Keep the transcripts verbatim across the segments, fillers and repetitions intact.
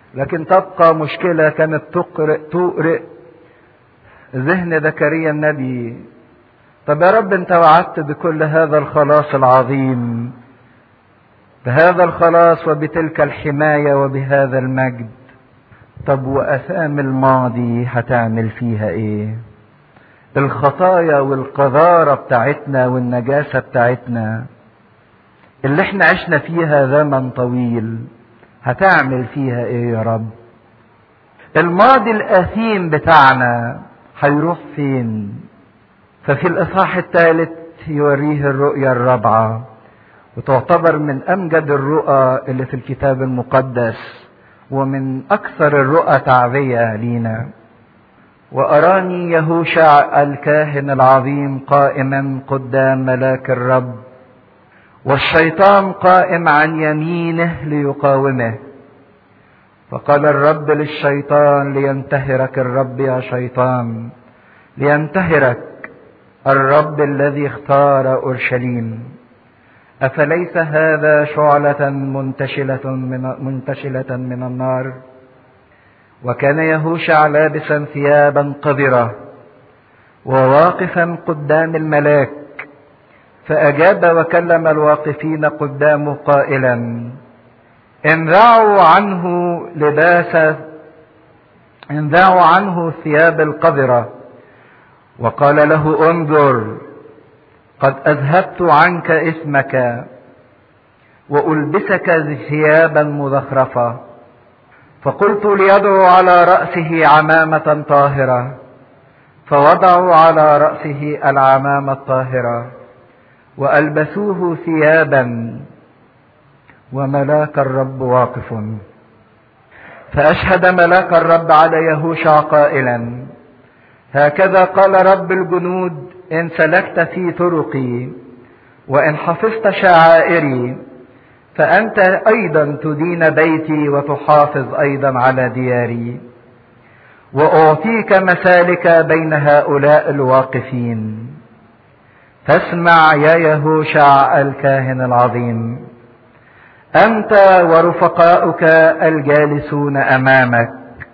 لكن تبقى مشكلة كانت تقرئ تقرئ ذهن زكريا النبي. طب يا رب انت وعدت بكل هذا الخلاص العظيم، بهذا الخلاص وبتلك الحماية وبهذا المجد، طب وأثام الماضي هتعمل فيها ايه؟ الخطايا والقذارة بتاعتنا والنجاسة بتاعتنا اللي احنا عشنا فيها زمن طويل هتعمل فيها ايه يا رب؟ الماضي الأثيم بتاعنا هيروح فين؟ ففي الإصحاح الثالث يوريه الرؤيا الرابعة، وتعتبر من أمجد الرؤى اللي في الكتاب المقدس ومن أكثر الرؤى تعبية لينا. وأراني يهوشع الكاهن العظيم قائما قدام ملاك الرب، والشيطان قائم عن يمينه ليقاومه. فقال الرب للشيطان: لينتهرك الرب يا شيطان، لينتهرك الرب الذي اختار أورشليم. أفليس هذا شعلة منتشلة من, منتشلة من النار؟ وكان يهوشع لابسا ثيابا قذرة وواقفا قدام الملاك، فأجاب وكلم الواقفين قدامه قائلا: انزعوا عنه لباس انزعوا عنه الثياب القذرة. وقال له: انظر، قد أذهبت عنك اسمك وألبسك ثيابا مزخرفة. فقلت ليضعوا على رأسه عمامة طاهرة، فوضعوا على رأسه العمامة الطاهرة وألبسوه ثيابا، وملاك الرب واقف. فأشهد ملاك الرب على يهوشع قائلا: هكذا قال رب الجنود: إن سلكت في طرقي وإن حفظت شعائري فأنت أيضا تدين بيتي وتحافظ أيضا على دياري، وأعطيك مسالك بين هؤلاء الواقفين. فاسمع يا يهوشع الكاهن العظيم، أنت ورفقاؤك الجالسون أمامك،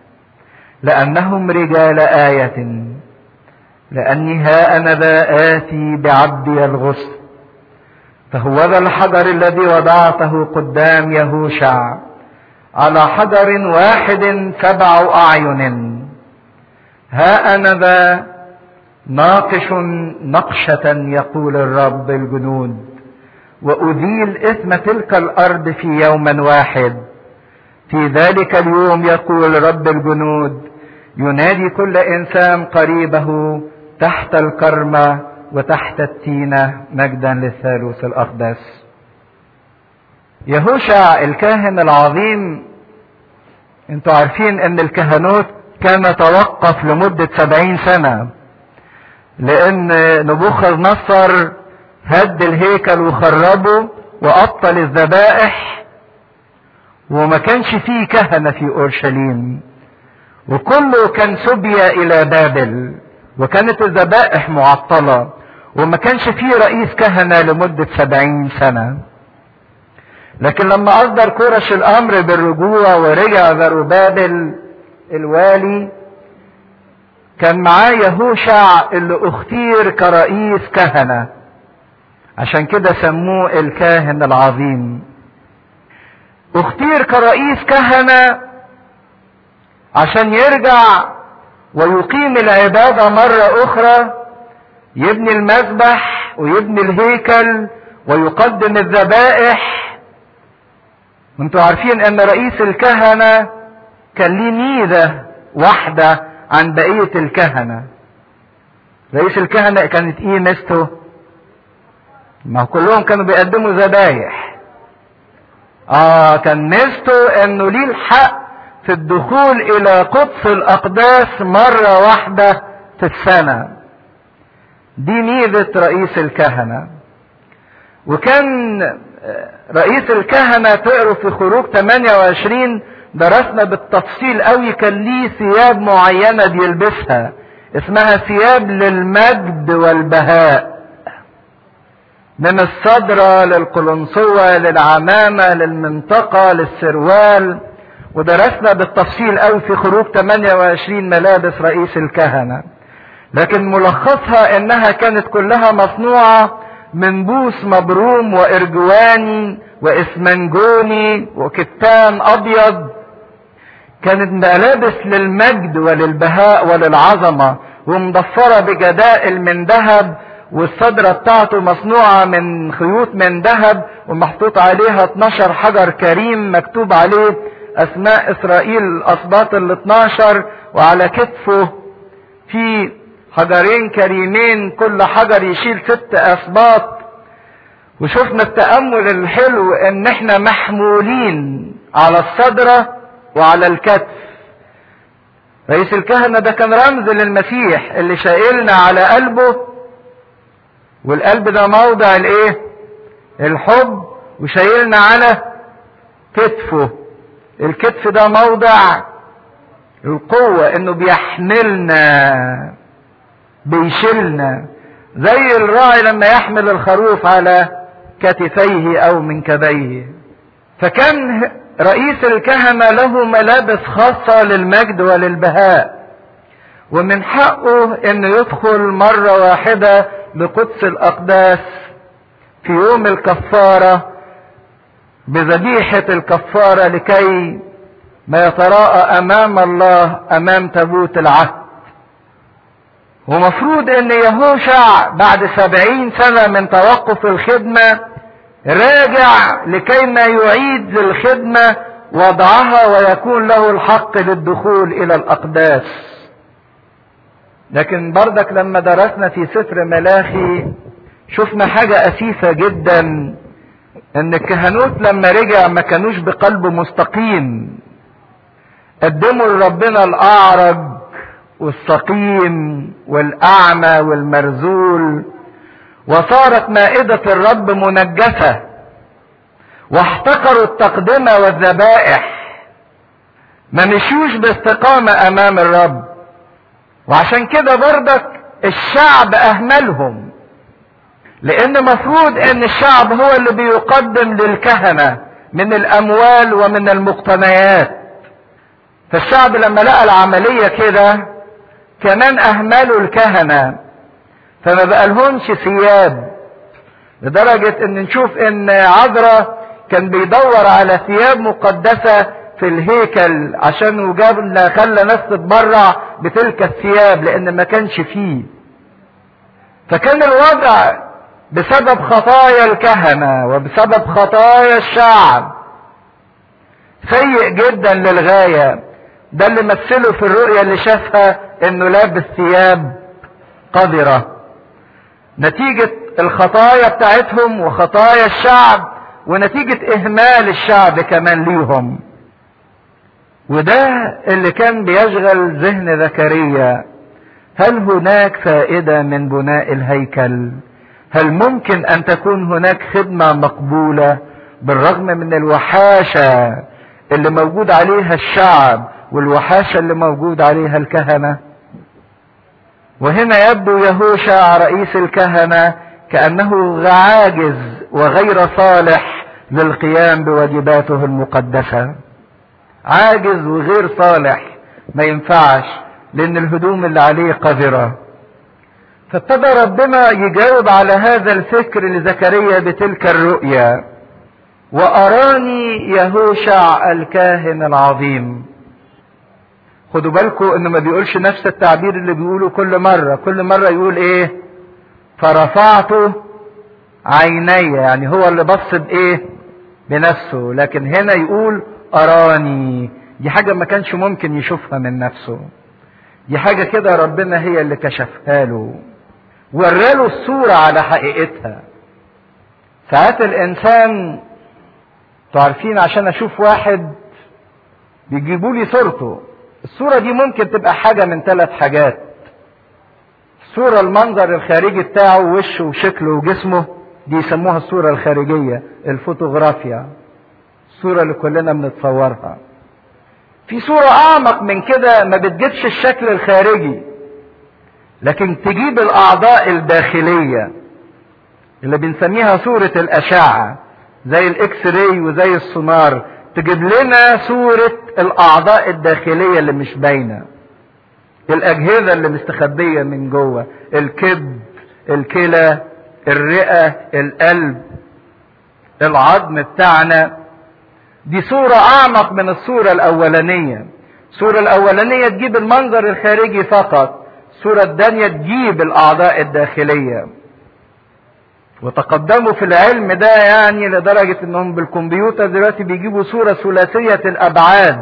لأنهم رجال آية، لأني ها أنا ذا آتي بعبدي الغصن. فهو ذا الحجر الذي وضعته قدام يهوشع، على حجر واحد سبع أعين. ها أنا ذا ناقش نقشة، يقول الرب الجنود، وأزيل إثم تلك الأرض في يوم واحد. في ذلك اليوم، يقول رب الجنود، ينادي كل إنسان قريبه تحت الكرمة وتحت التينة، مجدا للثالوث الأقدس. يهوشع الكاهن العظيم، انتوا عارفين ان الكهنوت كان توقف لمدة سبعين سنة، لان نبوخذ نصر هد الهيكل وخربه وأبطل الذبائح، وما كانش فيه كهنة في أورشليم، وكله كان سبي إلى بابل، وكانت الذبائح معطلة، وما كانش فيه رئيس كهنة لمدة سبعين سنة. لكن لما أصدر كورش الأمر بالرجوع ورجع زروبابل الوالي، كان معاه يهوشع اللي اختير كرئيس كهنة، عشان كده سموه الكاهن العظيم. اختير كرئيس كهنة عشان يرجع ويقيم العبادة مرة أخرى، يبني المذبح ويبني الهيكل ويقدم الذبائح. وانتوا عارفين ان رئيس الكهنة كان ليه ميزة واحدة عن بقية الكهنة. رئيس الكهنة كانت ايه ميزته؟ ما كلهم كانوا بيقدموا ذبايح. اه كان ميزته انه ليه الحق في الدخول الى قدس الاقداس مرة واحدة في السنة. دي ميزة رئيس الكهنة. وكان رئيس الكهنة تقروا في خروج ثمانية وعشرين درسنا بالتفصيل قوي، كان ليه ثياب معينة بيلبسها اسمها ثياب للمجد والبهاء، من الصدرة للقلنسوة للعمامة للمنطقة للسروال، ودرسنا بالتفصيل قوي في خروج ثمانية وعشرين ملابس رئيس الكهنة، لكن ملخصها انها كانت كلها مصنوعة من بوس مبروم وارجواني واسمنجوني وكتان ابيض. كانت ملابس للمجد وللبهاء وللعظمة، ومضفرة بجدائل من ذهب، والصدرة بتاعته مصنوعة من خيوط من ذهب، ومحطوط عليها اتناشر حجر كريم مكتوب عليه اسماء اسرائيل الاسباط ال اتناشر، وعلى كتفه في حجرين كريمين كل حجر يشيل ست اسباط. وشفنا التأمل الحلو ان احنا محمولين على الصدرة وعلى الكتف. رئيس الكهنة ده كان رمز للمسيح اللي شايلنا على قلبه، والقلب ده موضع الايه؟ الحب، وشايلنا على كتفه. الكتف ده موضع القوة، انه بيحملنا بيشيلنا، زي الراعي لما يحمل الخروف على كتفيه او منكبيه. فكان رئيس الكهنة له ملابس خاصة للمجد وللبهاء، ومن حقه انه يدخل مرة واحدة لقدس الاقداس في يوم الكفارة بذبيحة الكفارة لكي ما يتراءى امام الله امام تابوت العهد. ومفروض ان يهوشع بعد سبعين سنة من توقف الخدمة راجع لكي ما يعيد للخدمة وضعها ويكون له الحق للدخول الى الاقداس. لكن بردك لما درسنا في سفر ملاخي شفنا حاجة اسيفة جدا، ان الكهنوت لما رجع ما كانوش بقلب مستقيم، قدموا لربنا الاعرج والسقيم والاعمى والمرذول، وصارت مائدة الرب منجسة، واحتقروا التقدمة والذبائح، ما مشيوش باستقامة امام الرب. وعشان كده برضك الشعب اهملهم، لان مفروض ان الشعب هو اللي بيقدم للكهنة من الاموال ومن المقتنيات. فالشعب لما لقى العملية كده كمان اهملوا الكهنة، فما بقالهمش ثياب، لدرجة ان نشوف ان عذرا كان بيدور على ثياب مقدسة في الهيكل عشان وجابنا خلى ناس تتبرع بتلك الثياب لان ما كانش فيه. فكان الوضع بسبب خطايا الكهنة وبسبب خطايا الشعب سيء جدا للغاية. ده اللي مثله في الرؤية اللي شافها انه لابس ثياب قذرة، نتيجة الخطايا بتاعتهم وخطايا الشعب ونتيجة اهمال الشعب كمان ليهم. وده اللي كان بيشغل ذهن زكريا. هل هناك فائدة من بناء الهيكل؟ هل ممكن ان تكون هناك خدمة مقبولة بالرغم من الوحاشة اللي موجود عليها الشعب والوحاشة اللي موجود عليها الكهنة؟ وهنا يبدو يهوشع رئيس الكهنة كأنه عاجز وغير صالح للقيام بواجباته المقدسة، عاجز وغير صالح، ما ينفعش لان الهدوم اللي عليه قذرة. فابتدى ربنا يجاوب على هذا الفكر لزكريا بتلك الرؤيا: واراني يهوشع الكاهن العظيم. خدوا بالكم انه ما بيقولش نفس التعبير اللي بيقوله كل مرة. كل مرة يقول ايه؟ فرفعت عيني، يعني هو اللي بص بايه؟ بنفسه. لكن هنا يقول اراني، دي حاجة ما كانش ممكن يشوفها من نفسه، دي حاجة كده ربنا هي اللي كشفها له، وراله الصورة على حقيقتها. ساعات الانسان تعرفين عشان اشوف واحد بيجيبوا لي صورته، الصورة دي ممكن تبقى حاجة من ثلاث حاجات. الصورة المنظر الخارجي بتاعه، وشه وشكله وجسمه، دي يسموها الصورة الخارجية، الفوتوغرافيا، الصورة اللي كلنا بنتصورها. في صورة اعمق من كده ما بتجيبش الشكل الخارجي، لكن تجيب الاعضاء الداخلية اللي بنسميها صورة الاشعة، زي الاكس راي وزي السونار، تجيب لنا صورة الاعضاء الداخلية اللي مش باينة، الاجهزة اللي مستخبية من جوه، الكبد، الكلى، الرئة، القلب، العظم بتاعنا. دي صورة اعمق من الصورة الاولانية. الصورة الاولانية تجيب المنظر الخارجي فقط، الصورة الثانية تجيب الاعضاء الداخلية. وتقدموا في العلم ده يعني لدرجة انهم بالكمبيوتر دلوقتي بيجيبوا صورة ثلاثية الابعاد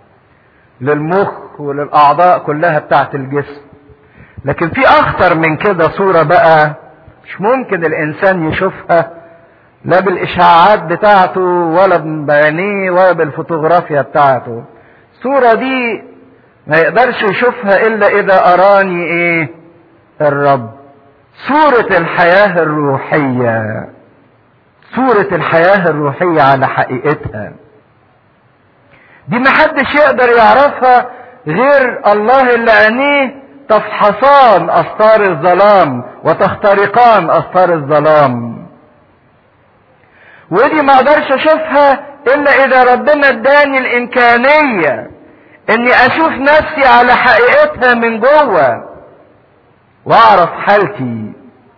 للمخ وللاعضاء كلها بتاعت الجسم. لكن في اخطر من كده صورة بقى مش ممكن الانسان يشوفها لا بالاشعاعات بتاعته ولا بعينيه ولا بالفوتوغرافيا بتاعته. الصورة دي ما يقدرش يشوفها الا اذا اراني ايه؟ الرب. صورة الحياة الروحية، صورة الحياة الروحية على حقيقتها دي محدش يقدر يعرفها غير الله اللي عينيه تفحصان أستار الظلام وتخترقان أستار الظلام. ودي ما اقدرش اشوفها الا اذا ربنا اداني الامكانية اني اشوف نفسي على حقيقتها من جوه واعرف حالتي.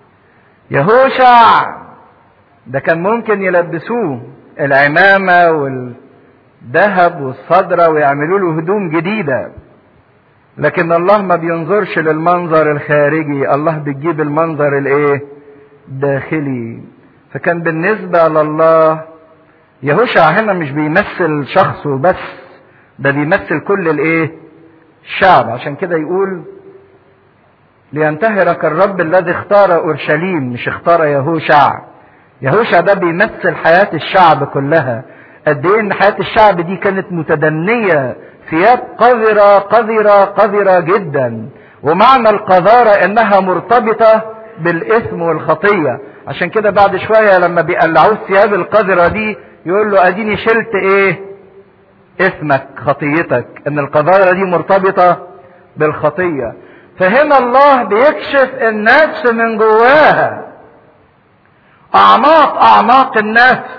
يهوشع ده كان ممكن يلبسوه العمامة والذهب والصدرة ويعملوا له هدوم جديدة، لكن الله ما بينظرش للمنظر الخارجي، الله بيجيب المنظر الايه؟ الداخلي. فكان بالنسبة لله يهوشع هنا مش بيمثل شخصه بس، ده بيمثل كل الايه؟ الشعب. عشان كده يقول لينتهرك الرب الذي اختار اورشليم، مش اختار يهوشع. يهوشع ده بيمثل حياة الشعب كلها. قد ايه ان حياة الشعب دي كانت متدنية، ثياب قذرة قذرة قذرة جدا. ومعنى القذارة انها مرتبطة بالاثم والخطية. عشان كده بعد شوية لما بيقلعوه الثياب القذرة دي يقول له اديني شلت ايه؟ اثمك، خطيتك، ان القذارة دي مرتبطة بالخطية. فهنا الله بيكشف النفس من جواها، اعماق اعماق النفس.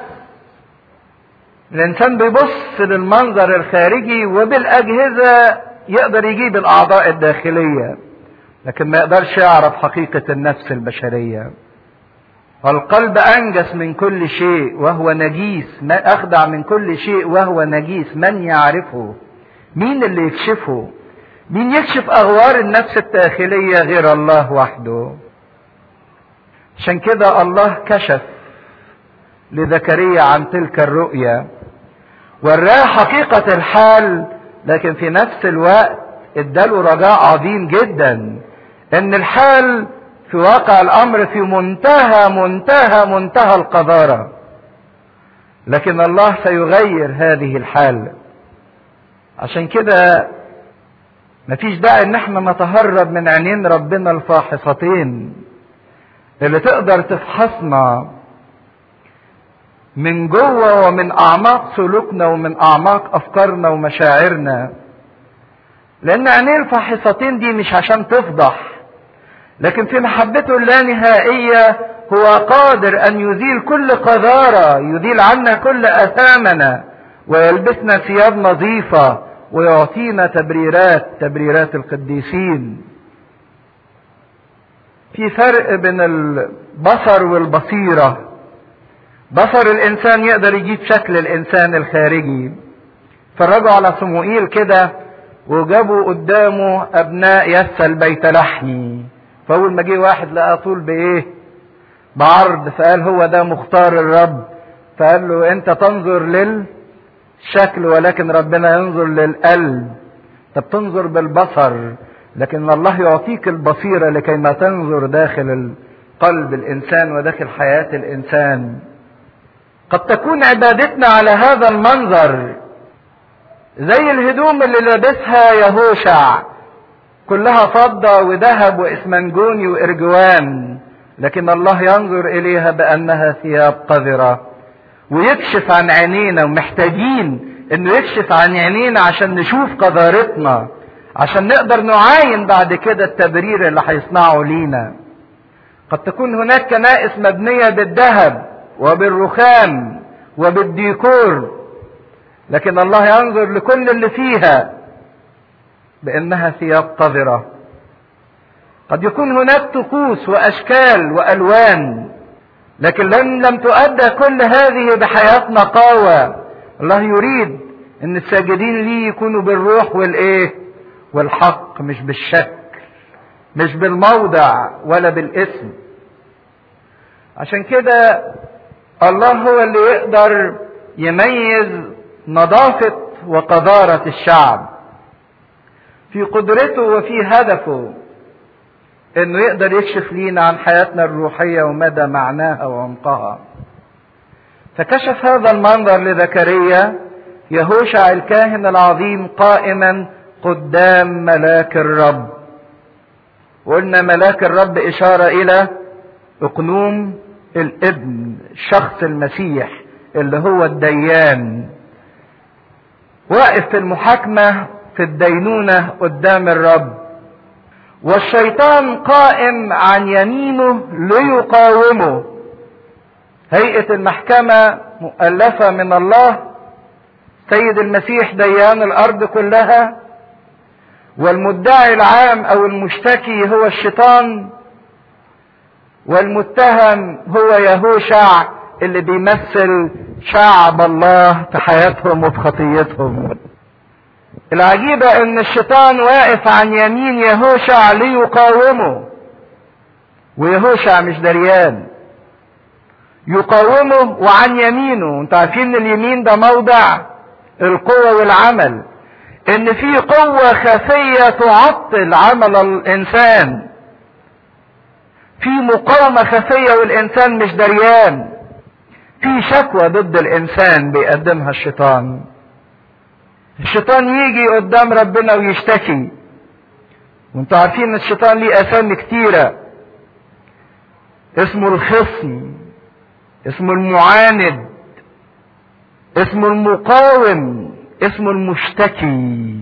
الانسان بيبص للمنظر الخارجي وبالاجهزة يقدر يجيب الاعضاء الداخلية، لكن ما يقدرش يعرف حقيقة النفس البشرية. القلب انجس من كل شيء وهو نجيس، ما اخدع من كل شيء وهو نجيس، من يعرفه؟ مين اللي يكشفه؟ مين يكشف اغوار النفس الداخلية غير الله وحده؟ عشان كده الله كشف لزكريا عن تلك الرؤيا، وراه حقيقة الحال، لكن في نفس الوقت اداله رجاء عظيم جدا ان الحال في واقع الامر في منتهى منتهى منتهى القذارة، لكن الله سيغير هذه الحال. عشان كده مفيش داعي ان احنا نتهرب من عينين ربنا الفاحصتين اللي تقدر تفحصنا من جوه ومن اعماق سلوكنا ومن اعماق افكارنا ومشاعرنا. لان عينيه الفاحصتين دي مش عشان تفضح، لكن في محبته اللانهائية هو قادر ان يزيل كل قذارة، يزيل عنا كل اثامنا ويلبسنا ثياب نظيفة ويعطينا تبريرات تبريرات القديسين. في فرق بين البصر والبصيرة. بصر الانسان يقدر يجيب شكل الانسان الخارجي. فرجعوا على صموئيل كده وجابوا قدامه ابناء يسى البيت لحمي، فاول ما جه واحد لقى طول بايه؟ بعرض، فقال هو ده مختار الرب. فقال له انت تنظر للشكل ولكن ربنا ينظر للقلب. طب تنظر بالبصر، لكن الله يعطيك البصيرة لكي ما تنظر داخل قلب الانسان وداخل حياة الانسان. قد تكون عبادتنا على هذا المنظر زي الهدوم اللي لابسها يهوشع، كلها فضة وذهب واسمنجوني وارجوان، لكن الله ينظر اليها بانها ثياب قذرة ويكشف عن عينينا، ومحتاجين انه يكشف عن عينينا عشان نشوف قذارتنا، عشان نقدر نعاين بعد كده التبرير اللي هيصنعه لينا. قد تكون هناك كنائس مبنية بالذهب وبالرخام وبالديكور، لكن الله ينظر لكل اللي فيها بأنها ثياب قذرة. قد يكون هناك طقوس وأشكال وألوان، لكن لم لم تؤدى كل هذه بحياة نقاوة. الله يريد ان الساجدين ليه يكونوا بالروح والايه والحق، مش بالشكل، مش بالموضع ولا بالاسم. عشان كده الله هو اللي يقدر يميز نظافة وقذارة الشعب في قدرته وفي هدفه، انه يقدر يكشف لينا عن حياتنا الروحية ومدى معناها وعمقها. فكشف هذا المنظر لزكريا يهوشع الكاهن العظيم قائما قدام ملاك الرب. وقلنا ملاك الرب إشارة إلى أقنوم الابن، شخص المسيح اللي هو الديان، واقف في المحاكمة في الدينونة قدام الرب، والشيطان قائم عن يمينه ليقاومه. هيئة المحكمة مؤلفة من الله، سيد المسيح ديان الأرض كلها، والمدعي العام أو المشتكي هو الشيطان، والمتهم هو يهوشع اللي بيمثل شعب الله في حياتهم وفي خطيتهم. العجيبة ان الشيطان واقف عن يمين يهوشع ليقاومه، ويهوشع مش دريان، يقاومه وعن يمينه. انتوا عارفين اليمين ده موضع القوة والعمل، ان في قوة خفية تعطل عمل الانسان، في مقاومة خفية والانسان مش دريان، في شكوى ضد الانسان بيقدمها الشيطان. الشيطان يجي قدام ربنا ويشتكي، وانتوا عارفين ان الشيطان ليه اسامي كتيرة، اسمه الخصم، اسمه المعاند، اسمه المقاوم، اسمه المشتكي.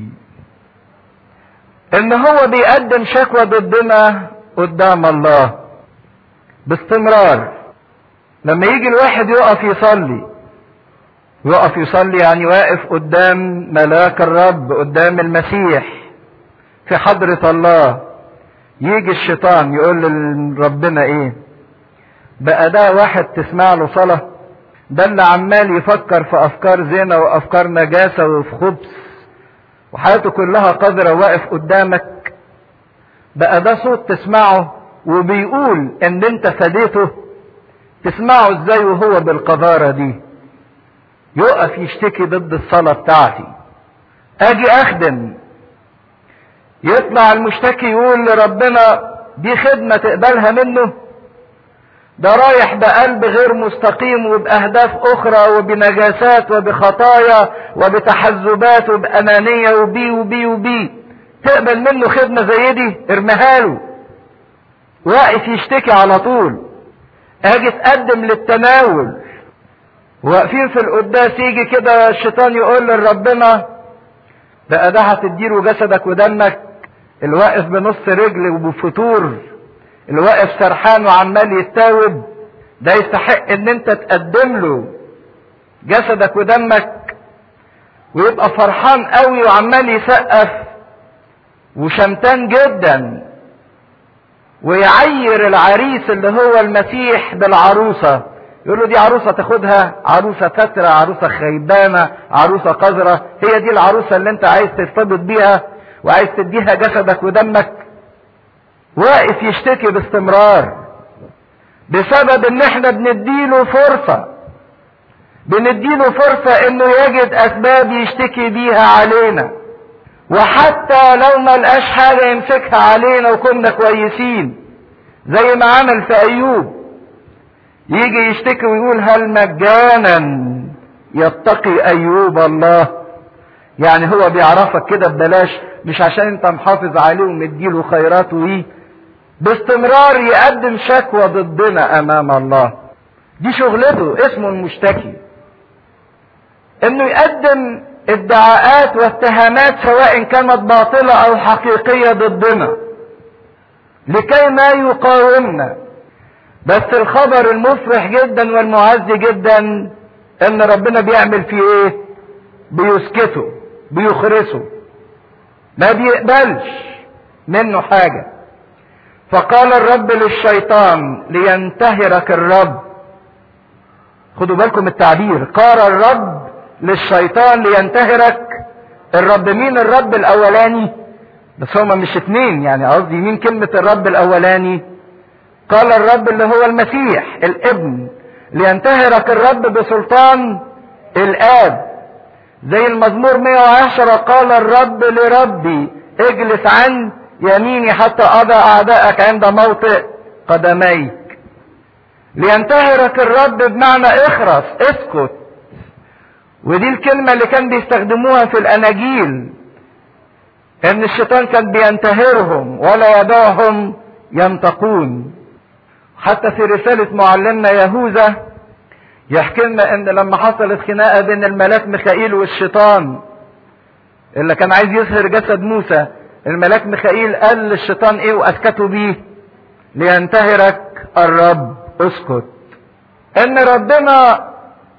ان هو بيقدم شكوى ضدنا قدام الله باستمرار. لما يجي الواحد يقف يصلي، يقف يصلي يعني واقف قدام ملاك الرب، قدام المسيح في حضرة الله، يجي الشيطان يقول لربنا ايه بقى؟ ده واحد تسمع له صلاة؟ ده اللي عمال يفكر في افكار زنا وافكار نجاسة وفي خبث وحياته كلها قذرة واقف قدامك؟ بقى ده صوت تسمعه وبيقول ان انت فديته؟ تسمعه ازاي وهو بالقذارة دي؟ يقف يشتكي ضد الصلاة بتاعتي. اجي اخدم، يطلع المشتكي يقول لربنا دي خدمة تقبلها منه؟ ده رايح بقلب غير مستقيم وبأهداف أخرى وبنجاسات وبخطايا وبتحزبات وبأنانية وبي وبي وبي، تقبل منه خدمة زي دي؟ ارميها له. واقف يشتكي على طول. اجي تقدم للتناول، واقفين في القداس، يجي كده الشيطان يقول لربنا بقى ده هتديله جسدك ودمك؟ الواقف بنص رجل وبفتور، الواقف سرحان وعمال يتاوب، ده يستحق ان انت تقدم له جسدك ودمك؟ ويبقى فرحان قوي وعمال يسقف وشمتان جدا، ويعير العريس اللي هو المسيح بالعروسة، يقول له دي عروسة تاخدها؟ عروسة فترة، عروسة خيبانة، عروسة قذرة، هي دي العروسة اللي انت عايز ترتبط بيها وعايز تديها جسدك ودمك؟ واقف يشتكي باستمرار بسبب ان احنا بنديله فرصة، بنديله فرصة انه يجد اسباب يشتكي بيها علينا، وحتى لو ما لقاش حاجة يمسكها علينا وكنا كويسين زي ما عمل في ايوب، يجي يشتكي ويقول هل مجانا يتقي ايوب الله؟ يعني هو بيعرفك كده ببلاش، مش عشان انت محافظ عليه ومديله خيراته ايه، باستمرار يقدم شكوى ضدنا امام الله. دي شغلته، اسمه المشتكي، انه يقدم ادعاءات واتهامات سواء كانت باطلة او حقيقية ضدنا لكي ما يقاومنا. بس الخبر المفرح جدا والمعز جدا ان ربنا بيعمل فيه ايه؟ بيسكته بيخرسه، ما بيقبلش منه حاجة. فقال الرب للشيطان لينتهرك الرب. خدوا بالكم التعبير، قال الرب للشيطان لينتهرك الرب. مين الرب الاولاني؟ بس هما مش اتنين، يعني قصدي مين كلمة الرب الاولاني؟ قال الرب اللي هو المسيح الابن، لينتهرك الرب بسلطان الاب. زي المزمور مئة وعشرة، قال الرب لربي اجلس عن يميني حتى اضع اعدائك عند موطئ قدميك. لينتهرك الرب بمعنى اخرس، اسكت. ودي الكلمة اللي كان بيستخدموها في الاناجيل، ان الشيطان كان بينتهرهم ولا يدعهم ينطقون. حتى في رسالة معلمنا يهوذا يحكي لنا ان لما حصلت خناقة بين الملاك ميخائيل والشيطان اللي كان عايز يسهر جسد موسى، الملاك ميخائيل قال للشيطان ايه واسكته بيه؟ لينتهرك الرب اسكت. ان ربنا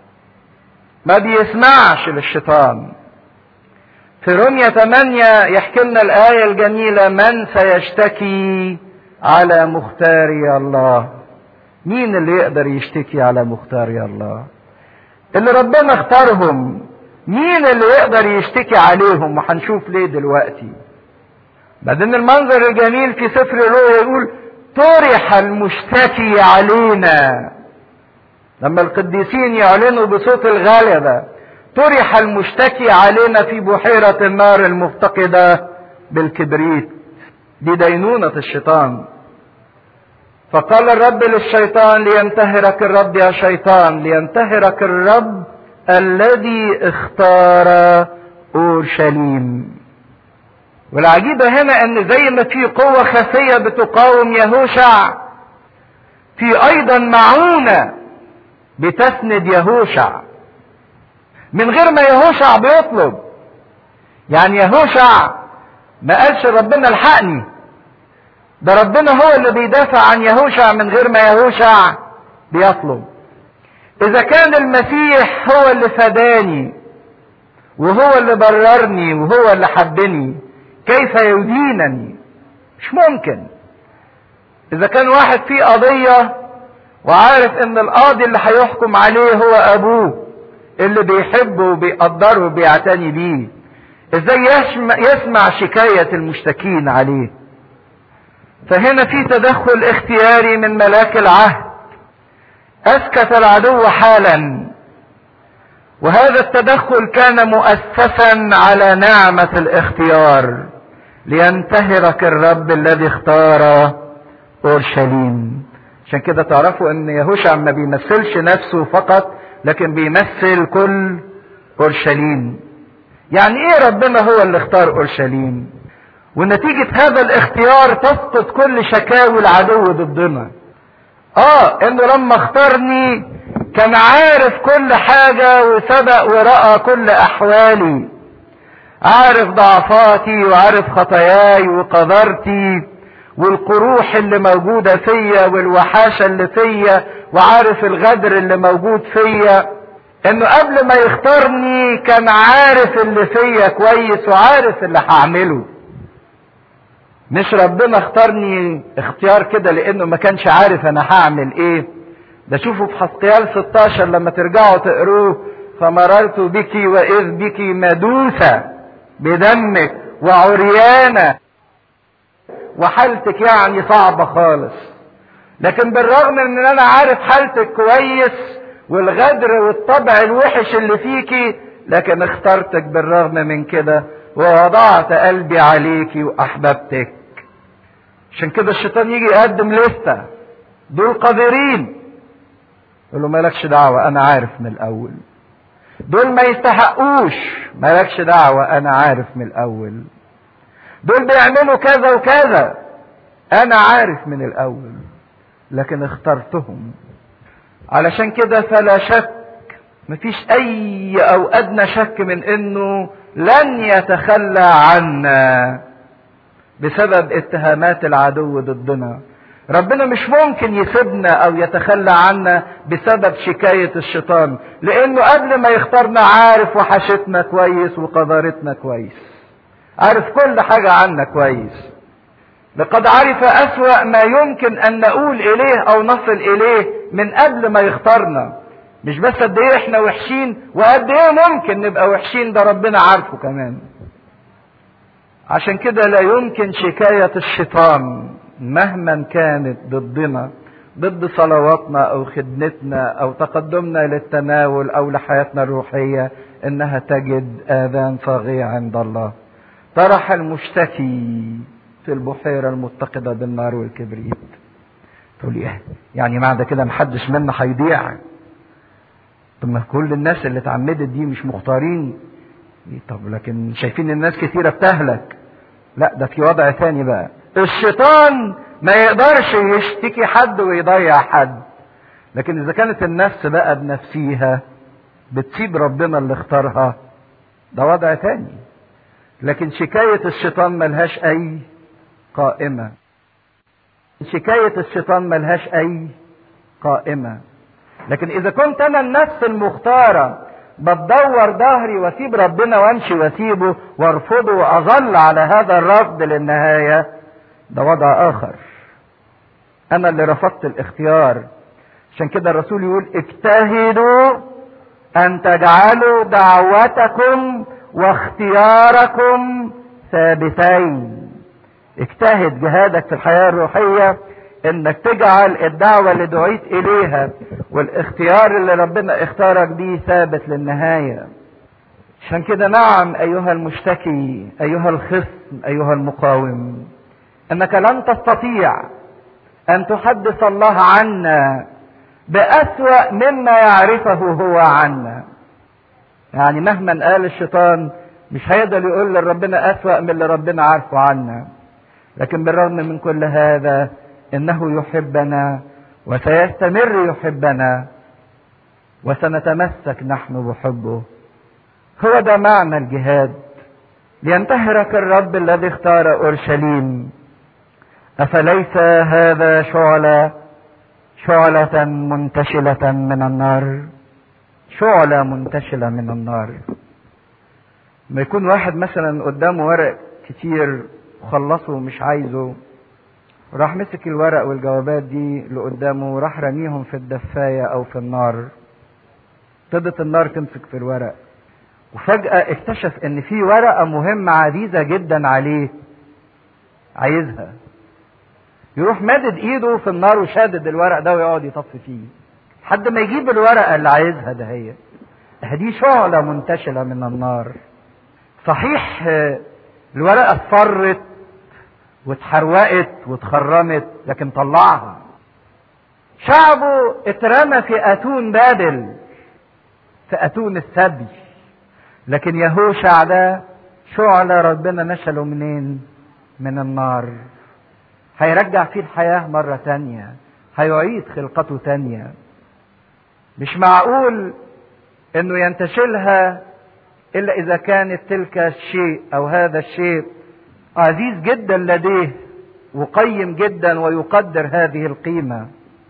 ما بيسمعش للشيطان. في رومية ثمانية يحكي لنا الآية الجميلة، من سيشتكي على مختاري الله؟ مين اللي يقدر يشتكي على مختاري الله؟ اللي ربنا اختارهم. مين اللي يقدر يشتكي عليهم؟ وهنشوف ليه دلوقتي. بعدين المنظر الجميل في سفر الرؤيا يقول طرح المشتكي علينا. لما القديسين يعلنوا بصوت الغلبة طرح المشتكي علينا في بحيرة النار المفتقدة بالكبريت. دي دينونة الشيطان. فقال الرب للشيطان لينتهرك الرب يا شيطان، لينتهرك الرب الذي اختار اورشليم. والعجيبة هنا ان زي ما في قوة خفية بتقاوم يهوشع، في ايضا معونة بتسند يهوشع من غير ما يهوشع بيطلب. يعني يهوشع ما قالش ربنا الحقني، ده ربنا هو اللي بيدافع عن يهوشع من غير ما يهوشع بيطلب. اذا كان المسيح هو اللي فداني وهو اللي بررني وهو اللي حبني، كيف يدينني؟ مش ممكن. اذا كان واحد فيه قضية وعارف ان القاضي اللي هيحكم عليه هو ابوه اللي بيحبه وبيقدره وبيعتني بيه، ازاي يسمع شكاية المشتكين عليه؟ فهنا في تدخل اختياري من ملاك العهد اسكت العدو حالا. وهذا التدخل كان مؤسسا على نعمة الاختيار. لينتهرك الرب الذي اختار اورشليم. عشان كده تعرفوا ان يهوشع ما بيمثلش نفسه فقط، لكن بيمثل كل اورشليم. يعني ايه ربنا هو اللي اختار اورشليم؟ ونتيجة هذا الاختيار تسقط كل شكاوي العدو ضدنا. اه انه لما اختارني كان عارف كل حاجة وسبق ورأى كل احوالي، عارف ضعفاتي وعارف خطاياي وقدرتي والقروح اللي موجودة فيا والوحاشة اللي فيا، وعارف الغدر اللي موجود فيا. انه قبل ما يختارني كان عارف اللي فيا كويس وعارف اللي هعمله. مش ربنا اختارني اختيار كده لانه ما كانش عارف انا هعمل ايه. ده شوفوا في حزقيال ستاشر لما ترجعوا تقروه، فمررت بك واذ بك مدوسة بدمك وعريانة، وحالتك يعني صعبة خالص. لكن بالرغم من ان انا عارف حالتك كويس والغدر والطبع الوحش اللي فيكي، لكن اخترتك بالرغم من كده ووضعت قلبي عليكي واحببتك. عشان كده الشيطان يجي يقدم لستة، دول قادرين، يقول له مالكش دعوة انا عارف من الاول. دول ما يستحقوش، مالكش دعوة انا عارف من الاول. دول بيعملوا كذا وكذا، انا عارف من الاول، لكن اخترتهم. علشان كده فلا شك، مفيش اي او ادنى شك من انه لن يتخلى عنا بسبب اتهامات العدو ضدنا. ربنا مش ممكن يسيبنا او يتخلى عنا بسبب شكاية الشيطان، لانه قبل ما يختارنا عارف وحشتنا كويس وقدرتنا كويس، عارف كل حاجة عنا كويس. لقد عرف اسوأ ما يمكن ان نقول اليه او نصل اليه من قبل ما يختارنا. مش بس قد ايه احنا وحشين وقد ايه ممكن نبقى وحشين، ده ربنا عارفه كمان. عشان كده لا يمكن شكاية الشيطان مهما كانت ضدنا، ضد صلواتنا او خدمتنا او تقدمنا للتناول او لحياتنا الروحية، انها تجد اذان صاغية عند الله. طرح المشتكي في البحيرة المتقدة بالنار والكبريت. تقول ايه يعني معنى كده محدش منا هيضيع؟ طب ما كل الناس اللي اتعمدت دي مش مختارين؟ طب لكن شايفين الناس كثيرة بتهلك. لا، ده في وضع ثاني بقى. الشيطان ما يقدرش يشتكي حد ويضيع حد، لكن اذا كانت النفس بقى بنفسيها بتسيب ربنا اللي اختارها، ده وضع ثاني. لكن شكاية الشيطان ملهاش اي قائمة، شكاية الشيطان ملهاش اي قائمة. لكن اذا كنت انا النفس المختارة بتدور ظهري واسيب ربنا وامشي واسيبه وارفضه واظل على هذا الرفض للنهاية، ده وضع اخر. انا اللي رفضت الاختيار. عشان كده الرسول يقول اجتهدوا ان تجعلوا دعوتكم واختياركم ثابتين. اجتهد جهادك في الحياة الروحية انك تجعل الدعوة اللي دعيت اليها والاختيار اللي ربنا اختارك بيه ثابت للنهاية. عشان كده نعم ايها المشتكي، ايها الخصم، ايها المقاوم، انك لن تستطيع ان تحدث الله عنا بأسوأ مما يعرفه هو عنا. يعني مهما قال الشيطان مش هيقدر يقول لربنا أسوأ من اللي ربنا عارفه عنا. لكن بالرغم من كل هذا انه يحبنا وسيستمر يحبنا وسنتمسك نحن بحبه. هو ده معنى الجهاد. لينتهرك الرب الذي اختار اورشليم، افليس هذا شعلة شعلة منتشلة من النار؟ شعلة منتشلة من النار. ما يكون واحد مثلا قدامه ورق كتير وخلصه ومش عايزه، راح مسك الورق والجوابات دي اللي قدامه وراح رميهم في الدفاية او في النار. ابتدت النار تمسك في الورق، وفجأة اكتشف ان في ورقة مهمة عزيزة جدا عليه عايزها. يروح مادد ايده في النار وشادد الورق ده ويقعد يطفي فيه لحد ما يجيب الورقة اللي عايزها ده. هي دي شعلة منتشلة من النار. صحيح الورقة اصفرت واتحرقت واتخرمت، لكن طلعها. شعبه اترمى في اتون بابل، في اتون السبي، لكن يهوشع ده شعلة ربنا نشله منين؟ من النار. هيرجع فيه الحياة مرة تانية، هيعيد خلقته تانية. مش معقول انه ينتشلها الا اذا كانت تلك الشيء او هذا الشيء عزيز جدا لديه وقيم جدا ويقدر هذه القيمة.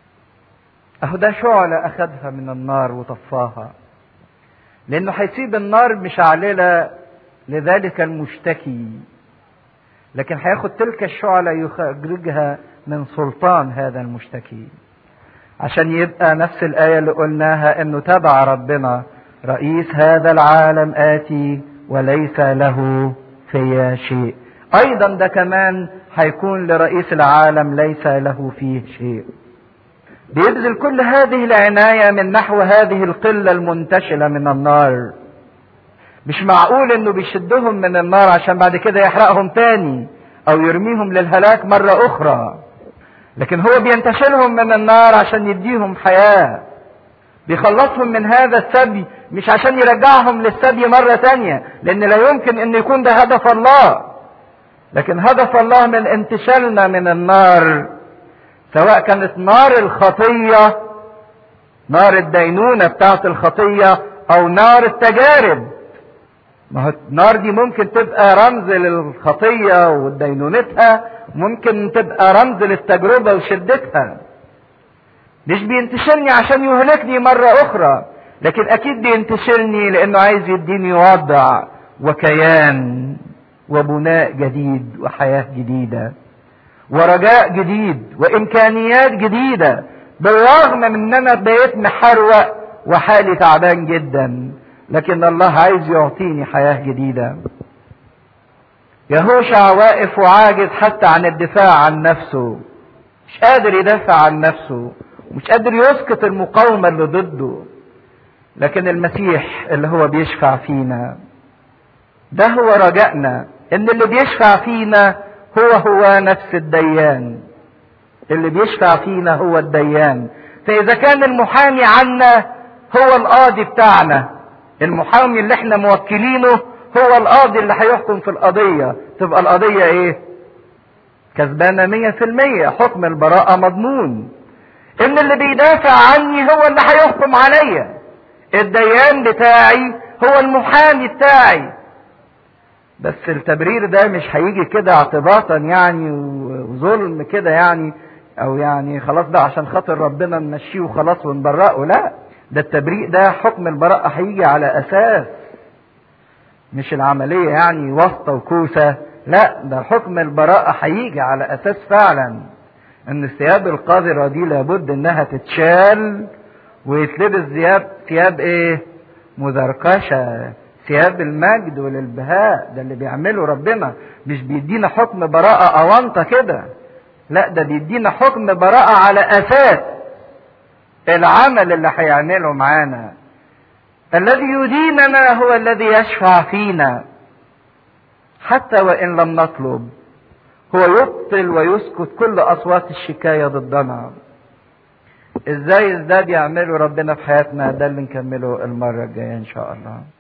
اهو ده شعلة اخذها من النار وطفاها، لانه هيسيب النار مشعللة لذلك المشتكي، لكن هياخد تلك الشعلة يخرجها من سلطان هذا المشتكي، عشان يبقى نفس الآية اللي قلناها انه تبع ربنا. رئيس هذا العالم آتي وليس له فيها شيء. ايضا ده كمان هيكون لرئيس العالم ليس له فيه شيء. بيبذل كل هذه العناية من نحو هذه القلة المنتشلة من النار. مش معقول انه بيشدهم من النار عشان بعد كده يحرقهم تاني او يرميهم للهلاك مرة اخرى، لكن هو بينتشلهم من النار عشان يديهم حياة، بيخلصهم من هذا السبي، مش عشان يرجعهم للسبي مرة تانية، لان لا يمكن ان يكون ده هدف الله. لكن هدف الله من انتشالنا من النار، سواء كانت نار الخطية، نار الدينونة بتاعت الخطية، او نار التجارب. ما هو النار دي ممكن تبقى رمز للخطية ودينونتها، ممكن تبقى رمز للتجربة وشدتها. مش بينتشلني عشان يهلكني مرة اخرى، لكن اكيد بينتشلني لانه عايز يديني وضع وكيان وبناء جديد وحياة جديدة ورجاء جديد وامكانيات جديدة، بالرغم من ان انا بقيت محروق وحالي تعبان جدا، لكن الله عايز يعطيني حياة جديدة. يهوشع واقف وعاجز حتى عن الدفاع عن نفسه، مش قادر يدافع عن نفسه، مش قادر يسقط المقاومة اللي ضده. لكن المسيح اللي هو بيشفع فينا ده هو رجائنا، ان اللي بيشفع فينا هو هو نفس الديان. اللي بيشفع فينا هو الديان. فاذا كان المحامي عنا هو القاضي بتاعنا، المحامي اللي احنا موكلينه هو القاضي اللي هيحكم في القضية، تبقى القضية ايه؟ كسبانة مية في المية، حكم البراءة مضمون. ان اللي بيدافع عني هو اللي هيحكم عليا، الديان بتاعي هو المحامي بتاعي. بس التبرير ده مش هيجي كده اعتباطا يعني وظلم كده يعني، او يعني خلاص ده عشان خاطر ربنا نمشيه وخلاص ونبرئه. لا، ده التبريء ده حكم البراءة هيجي على اساس، مش العملية يعني واسطة وكوسة. لا، ده حكم البراءة هيجي على اساس فعلا ان الثياب القذرة دي لابد انها تتشال ويتلبس ثياب ثياب ايه؟ مزركشة، ثياب المجد والالبهاء. ده اللي بيعمله ربنا، مش بيدينا حكم براءة اونطة كده، لا ده بيدينا حكم براءة على اساس العمل اللي هيعمله معانا. الذي يديننا هو الذي يشفع فينا حتى وان لم نطلب. هو يبطل ويسكت كل اصوات الشكاية ضدنا. ازاي ده بيعمله ربنا في حياتنا؟ ده اللي نكمله المرة الجاية ان شاء الله.